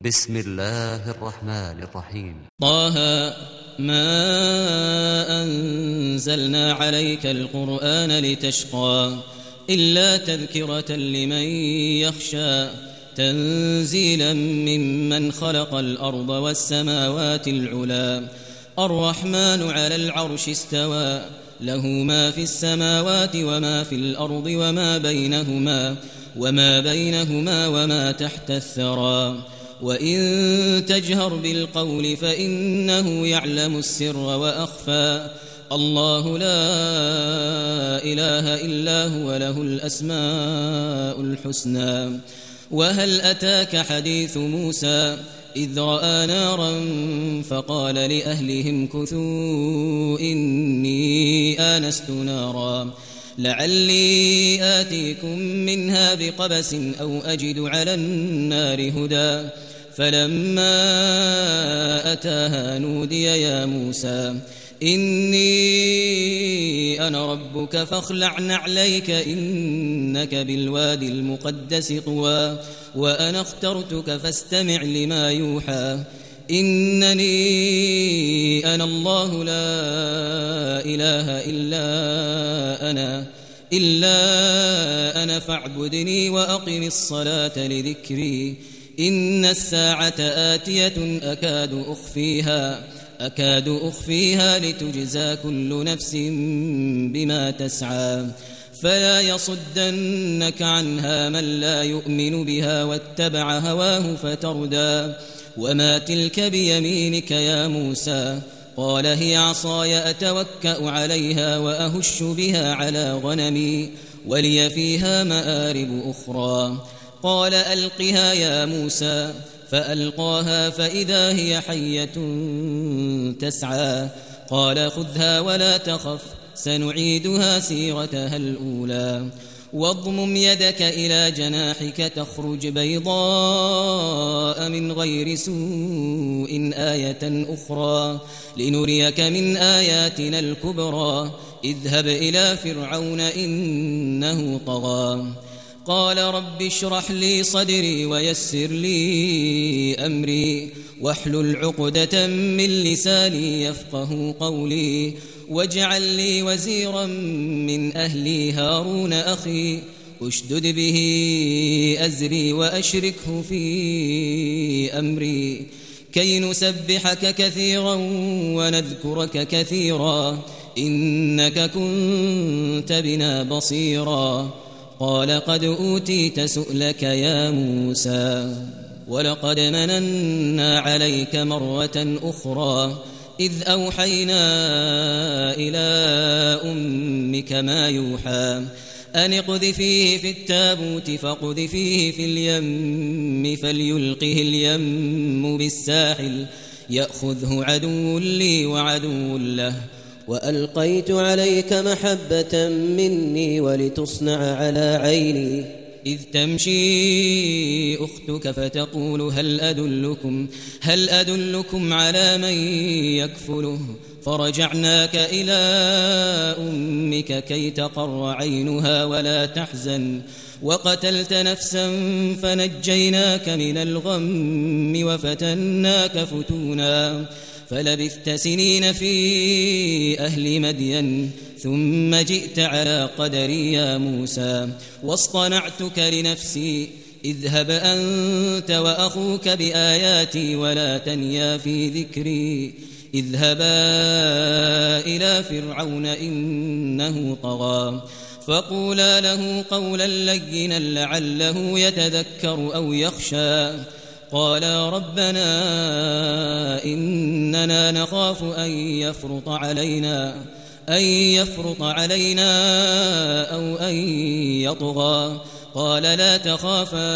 بسم الله الرحمن الرحيم. طه ما أنزلنا عليك القرآن لتشقى إلا تذكرة لمن يخشى تنزيلا ممن خلق الأرض والسماوات العلا الرحمن على العرش استوى له ما في السماوات وما في الأرض وما بينهما وما تحت الثرى وإن تجهر بالقول فإنه يعلم السر وأخفى الله لا إله إلا هو له الأسماء الحسنى وهل أتاك حديث موسى إذ رأى نارا فقال لأهلهم كثوا إني آنست نارا لعلي آتيكم منها بقبس أو أجد على النار هدى فلما أتاها نودي يا موسى إني أنا ربك فاخلع نعليك إنك بالوادي المقدس طوى وأنا اخترتك فاستمع لما يوحى إنني أنا الله لا إله إلا أنا فاعبدني وأقم الصلاة لذكري إن الساعة آتية أكاد أخفيها لتجزى كل نفس بما تسعى فلا يصدنك عنها من لا يؤمن بها واتبع هواه فتردى وما تلك بيمينك يا موسى قال هي عصاي أتوكأ عليها وأهش بها على غنمي ولي فيها مآرب أخرى قال ألقها يا موسى فألقاها فإذا هي حية تسعى قال خذها ولا تخف سنعيدها سيرتها الأولى واضمم يدك إلى جناحك تخرج بيضاء من غير سوء آية أخرى لنريك من آياتنا الكبرى اذهب إلى فرعون إنه طغى قال رب اشرح لي صدري ويسر لي أمري واحلل عقدة من لساني يفقه قولي واجعل لي وزيرا من أهلي هارون أخي اشدد به أزري وأشركه في أمري كي نسبحك كثيرا ونذكرك كثيرا إنك كنت بنا بصيرا قال قد أوتيت سؤلك يا موسى ولقد مننا عليك مرة أخرى إذ أوحينا إلى أمك ما يوحى أن اقذفيه في التابوت فاقذفيه في اليم فليلقه اليم بالساحل يأخذه عدو لي وعدو له وألقيت عليك محبة مني ولتصنع على عيني إذ تمشي أختك فتقول هل أدلكم على من يكفله فرجعناك إلى أمك كي تقر عينها ولا تحزن وقتلت نفسا فنجيناك من الغم وفتناك فتونا فلبثت سنين في أهل مدين ثم جئت على قدري يا موسى واصطنعتك لنفسي اذهب أنت وأخوك بآياتي ولا تنيا في ذكري اذهبا إلى فرعون إنه طغى فقولا له قولا لينا لعله يتذكر أو يخشى قالا ربنا إننا نخاف أن يفرط علينا أو أن يطغى قال لا تخافا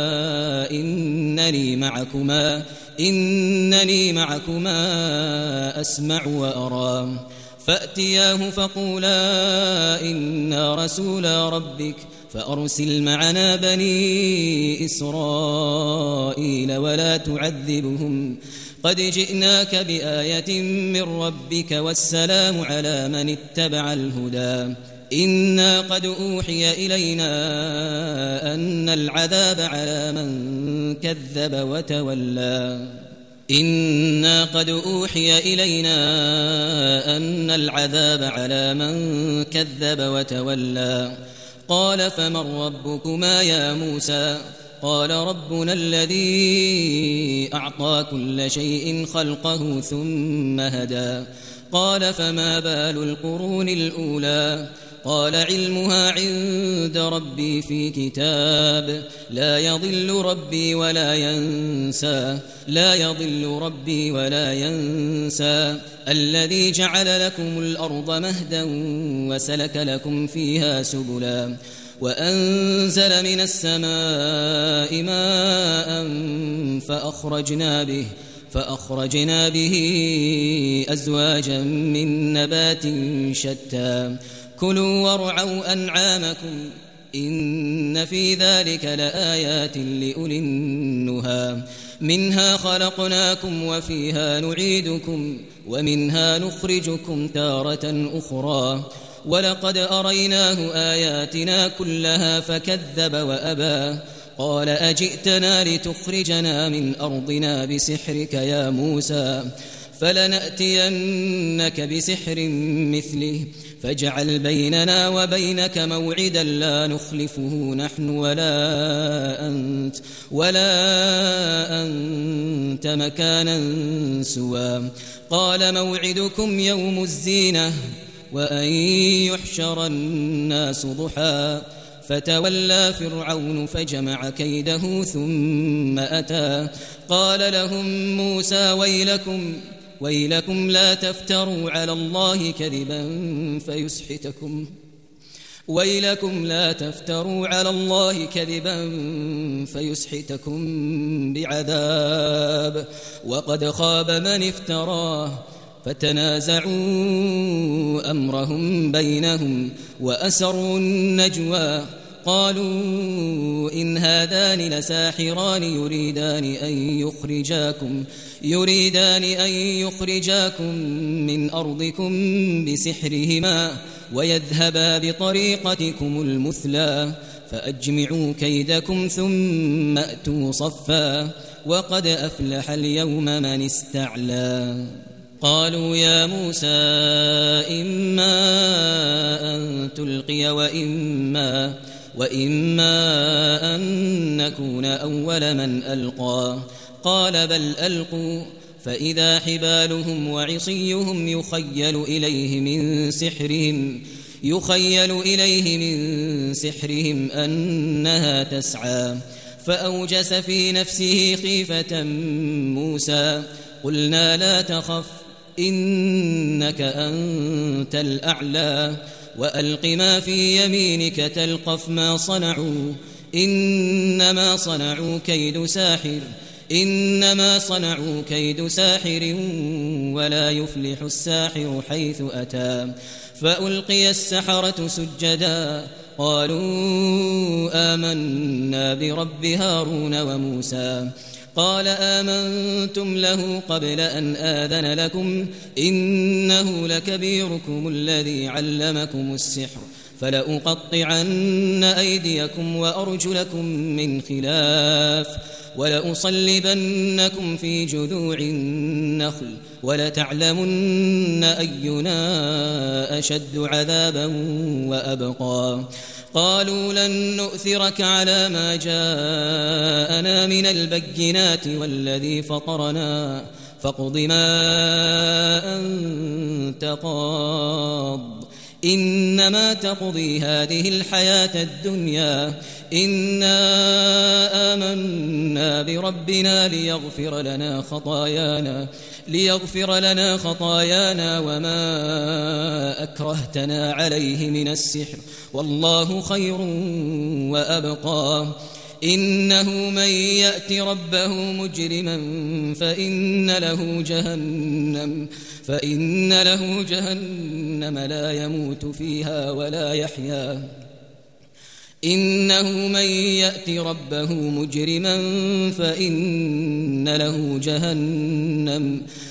إنني معكما أسمع وأرى فأتياه فقولا إنا رسولا ربك فأرسل معنا بني إسرائيل ولا تعذبهم قد جئناك بآية من ربك والسلام على من اتبع الهدى إنا قد أوحي إلينا أن العذاب على من كذب وتولى إنا قد أوحي إلينا أن العذاب على من كذب وتولى قال فمن ربكما يا موسى قال ربنا الذي أعطى كل شيء خلقه ثم هدى قال فما بال القرون الأولى قال علمها عند ربي في كتاب لا يضل ربي ولا ينسى الذي جعل لكم الأرض مهدا وسلك لكم فيها سبلا وأنزل من السماء ماء فأخرجنا به أزواجا من نبات شتى كلوا وارعوا أنعامكم إن في ذلك لآيات لأولي النهى منها خلقناكم وفيها نعيدكم ومنها نخرجكم تارة أخرى ولقد أريناه آياتنا كلها فكذب وأبى قال أجئتنا لتخرجنا من أرضنا بسحرك يا موسى فلنأتينك بسحر مثله فاجعل بيننا وبينك موعدا لا نخلفه نحن ولا أنت مكانا سوى قال موعدكم يوم الزينة وأن يحشر الناس ضحى فتولى فرعون فجمع كيده ثم أتى قال لهم موسى ويلكم لا تفتروا على الله كذبا فيسحتكم بعذاب وقد خاب من افتراه فتنازعوا أمرهم بينهم وأسروا النجوى قالوا إن هذان لساحران يريدان أن يخرجاكم من أرضكم بسحرهما ويذهبا بطريقتكم المثلى فأجمعوا كيدكم ثم أتوا صفا وقد أفلح اليوم من استعلى قالوا يا موسى إما أن تلقي وإما أن نكون أول من ألقى قال بل ألقوا فإذا حبالهم وعصيهم يخيل إليه من سحرهم أنها تسعى فأوجس في نفسه خيفة موسى قلنا لا تخف إنك أنت الأعلى وألق ما في يمينك تلقف ما صنعوا إنما صنعوا كيد ساحر ولا يفلح الساحر حيث أتى فألقي السحرة سجدا قالوا آمنا برب هارون وموسى قال آمنتم له قبل أن آذن لكم إنه لكبيركم الذي علمكم السحر فلأقطعن أيديكم وأرجلكم من خلاف ولأصلبنكم في جذوع النخل ولتعلمن أينا أشد عذابا وأبقى قالوا لن نؤثرك على ما جاءنا من البينات والذي فطرنا فاقض ما أنت قاض إنما تقضي هذه الحياة الدنيا إنا آمنا بربنا ليغفر لنا خطايانا وما أكرهتنا عليه من السحر والله خير وأبقى إنه من يأت ربه مجرما فإن له جهنم لا يموت فيها ولا يحيا إنه من يأت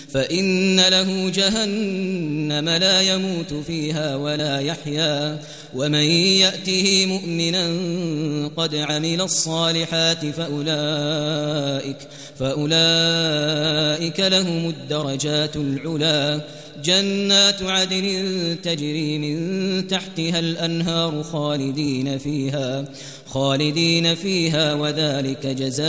فإن له جهنم لا يموت فيها ولا يحيا ومن يأته مؤمنا قد عمل الصالحات فأولئك لهم الدرجات العلا جنات عدن تجري من تحتها الأنهار خالدين فيها وذلك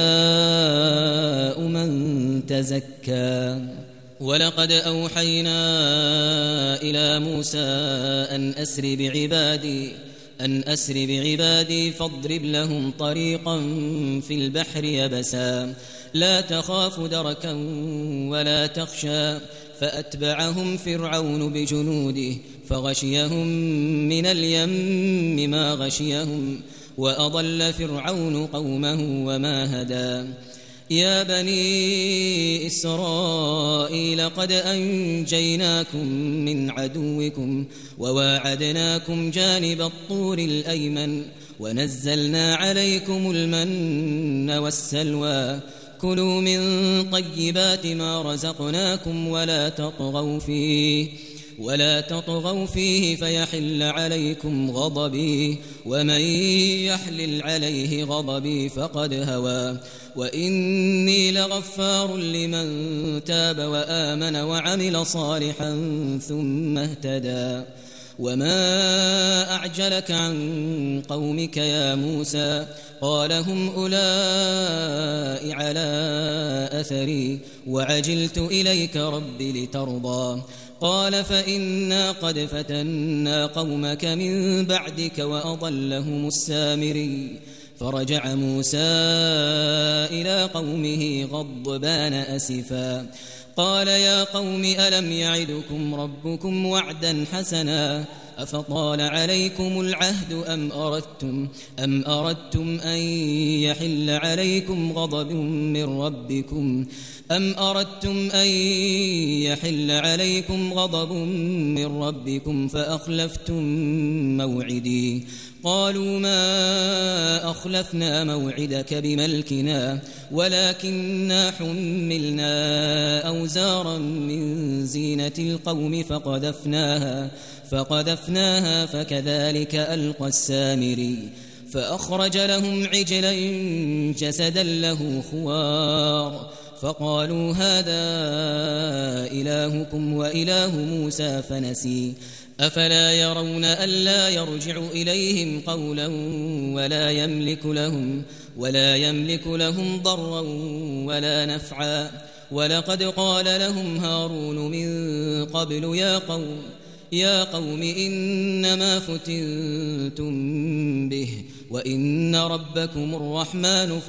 جزاء من تزكى. ولقد أوحينا إلى موسى أن أسر بعبادي فاضرب لهم طريقا في البحر يبسا لا تخاف دركا ولا تخشى فأتبعهم فرعون بجنوده فغشيهم من اليم ما غشيهم وأضل فرعون قومه وما هدى. يا بني إسرائيل قد أنجيناكم من عدوكم وواعدناكم جانب الطور الأيمن ونزلنا عليكم المن والسلوى كلوا من طيبات ما رزقناكم ولا تطغوا فيه فيحل عليكم غضبي ومن يحلل عليه غضبي فقد هوى وإني لغفار لمن تاب وآمن وعمل صالحا ثم اهتدى. وما أعجلك عن قومك يا موسى قال هم أولئك على أثري وعجلت إليك رب لترضى قال فإنا قد فتنا قومك من بعدك وأضلهم السامري. فرجع موسى إلى قومه غضبان أسفا قال يا قوم ألم يعدكم ربكم وعدا حسنا أفطال عليكم العهد أم أردتم أن يحل عليكم غضب من ربكم فأخلفتم موعدي قالوا ما أخلفنا موعدك بملكنا ولكننا حملنا أوزارا من زينة القوم فقذفناها فكذلك ألقى السامري فأخرج لهم عجلا جسدا له خوار فقالوا هذا إلهكم وإله موسى فنسي أفلا يرون ألا يرجع إليهم قولا ولا يملك لهم ضرا ولا نفعا ولقد قال لهم هارون من قبل يا قوم إنما فتنتم به وإن ربكم الرحمن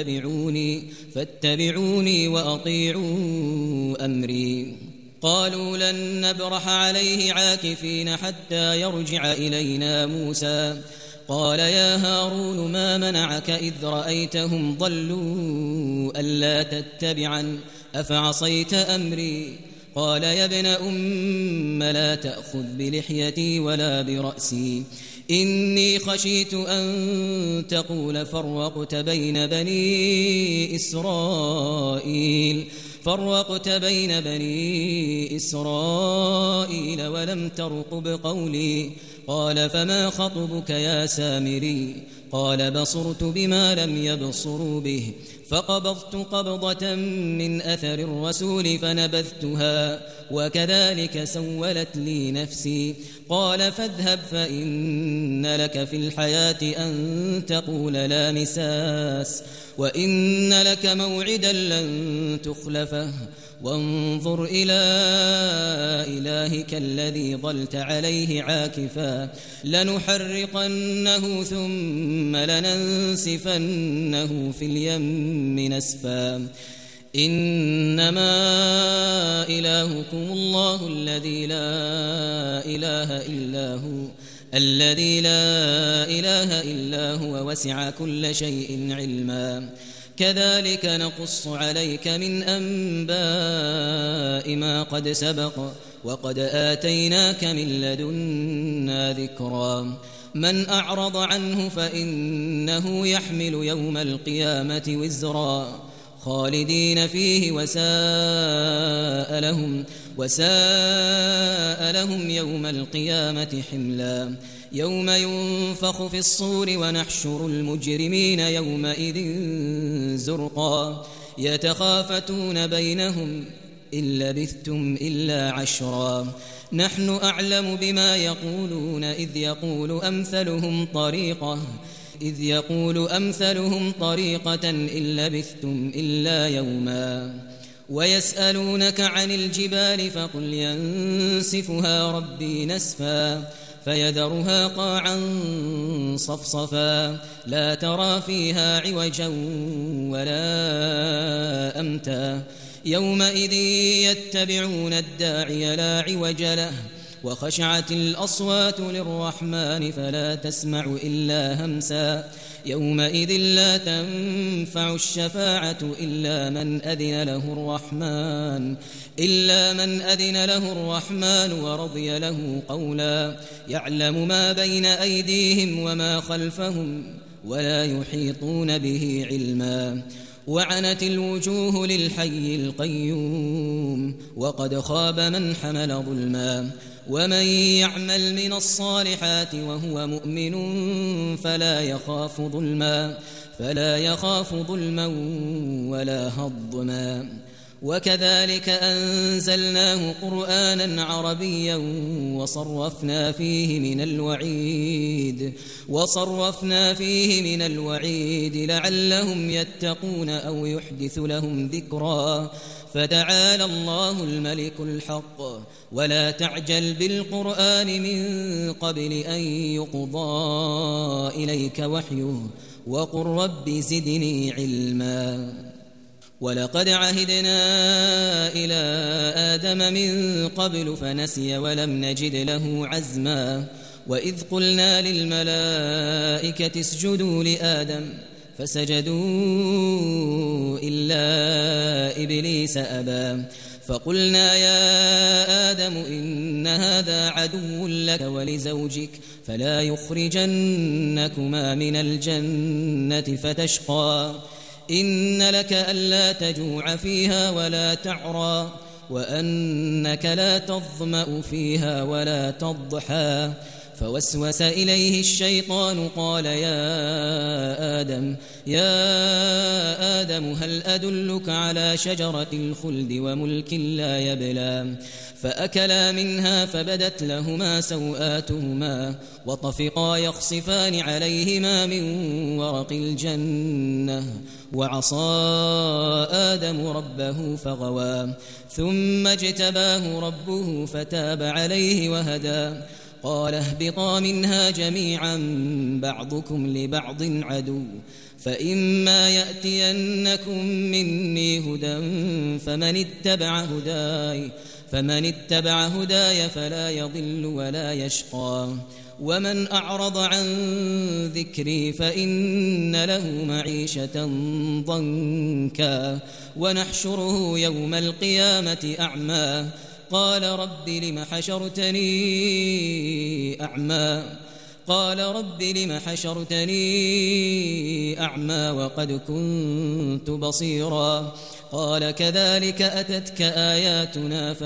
فاتبعوني وأطيعوا أمري قالوا لن نبرح عليه عاكفين حتى يرجع إلينا موسى قال يا هارون ما منعك إذ رأيتهم ضلوا ألا تتبعن أفعصيت أمري قال يا ابن أم لا تأخذ بلحيتي ولا برأسي إني خشيت أن تقول فرقت بين بني إسرائيل ولم ترقب قولي قال فما خطبك يا سامري قال بصرت بما لم يبصروا به فقبضت قبضة من أثر الرسول فنبذتها وكذلك سولت لي نفسي قال فاذهب فإن لك في الحياة أن تقول لا مساس وإن لك موعدا لن تخلفه وانظر إلى إلهك الذي ظلت عليه عاكفا لنحرقنه ثم لننسفنه في اليم نسفا إنما إلهكم الله الذي لا إله إلا هو وسع كل شيء علما كذلك نقص عليك من أنباء ما قد سبق وقد آتيناك من لدنا ذكرا من أعرض عنه فإنه يحمل يوم القيامة وزرا خالدين فيه وساء لهم يوم القيامة حملا يوم ينفخ في الصور ونحشر المجرمين يومئذ زرقا يتخافتون بينهم إن لبثتم إلا عشرا نحن أعلم بما يقولون إذ يقول أمثلهم طريقة إن لبثتم إلا يوما ويسألونك عن الجبال فقل ينسفها ربي نسفا فيذرها قاعا صفصفا لا ترى فيها عوجا ولا أمتا يومئذ يتبعون الداعي لا عوج له وخشعت الأصوات للرحمن فلا تسمع إلا همسا يومئذ لا تنفع الشفاعة إلا من أذن له الرحمن ورضي له قولا يعلم ما بين أيديهم وما خلفهم ولا يحيطون به علما وعنت الوجوه للحي القيوم وقد خاب من حمل ظلما ومن يعمل من الصالحات وهو مؤمن فلا يخاف ظلما ولا هضما وكذلك أنزلناه قرآنا عربيا وصرفنا فيه من الوعيد لعلهم يتقون أو يحدث لهم ذكرا فتعالى الله الملك الحق ولا تعجل بالقرآن من قبل أن يقضى إليك وحيه وقل رب زدني علما ولقد عهدنا إلى آدم من قبل فنسي ولم نجد له عزما وإذ قلنا للملائكة اسجدوا لآدم فسجدوا إلا إبليس أبى فقلنا يا آدم إن هذا عدو لك ولزوجك فلا يخرجنكما من الجنة فتشقى إن لك ألا تجوع فيها ولا تعرى وأنك لا تظمأ فيها ولا تضحى فوسوس إليه الشيطان قال يا آدم هل أدلك على شجرة الخلد وملك لا يبلى فأكلا منها فبدت لهما سوآتهما وطفقا يخصفان عليهما من ورق الجنة وعصى آدم ربه فغوى ثم اجتباه ربه فتاب عليه وهدى قال اهبطا منها جميعا بعضكم لبعض عدو فإما يأتينكم مني هدى فمن اتبع هداي فلا يضل ولا يشقى ومن أعرض عن ذكري فإن له معيشة ضنكا ونحشره يوم القيامة أعمى قال رب لم حشرتني أعمى وقد كنت بصيرا قال كذلك أتتك آياتنا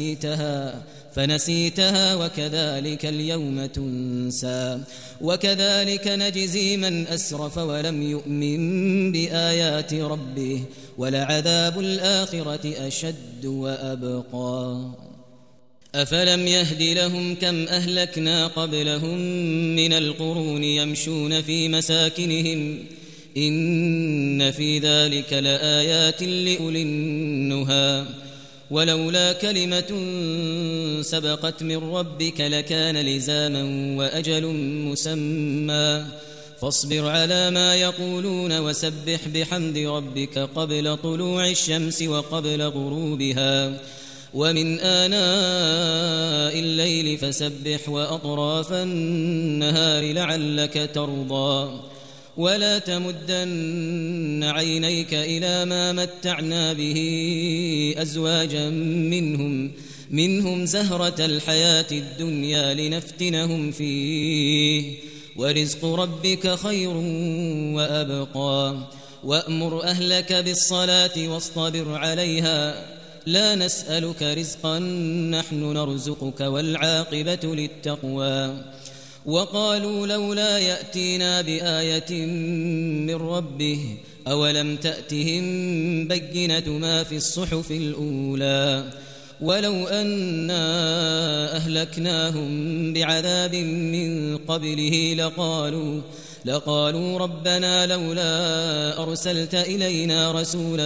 فنسيتها وكذلك اليوم تنسى وكذلك نجزي من أسرف ولم يؤمن بآيات ربه ولعذاب الآخرة أشد وأبقى أفلم يهد لهم كم أهلكنا قبلهم من القرون يمشون في مساكنهم إن في ذلك لآيات لأولي النهى ولولا كلمة سبقت من ربك لكان لزاما وأجل مسمى فاصبر على ما يقولون وسبح بحمد ربك قبل طلوع الشمس وقبل غروبها ومن آناء الليل فسبح وأطراف النهار لعلك ترضى ولا تمدن عينيك إلى ما متعنا به أزواجا منهم زهرة الحياة الدنيا لنفتنهم فيه ورزق ربك خير وأبقى وأمر أهلك بالصلاة واصطبر عليها لا نسألك رزقا نحن نرزقك والعاقبة للتقوى وقالوا لولا يأتينا بآية من ربه أولم تأتهم بينة ما في الصحف الأولى ولو أنا أهلكناهم بعذاب من قبله لقالوا ربنا لولا أرسلت إلينا رسولا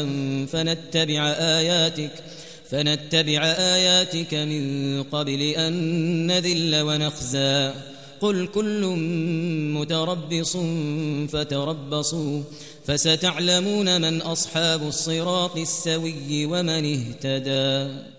فنتبع آياتك من قبل أن نذل ونخزى قل كل متربص فتربصوا فستعلمون من أصحاب الصراط السوي ومن اهتدى.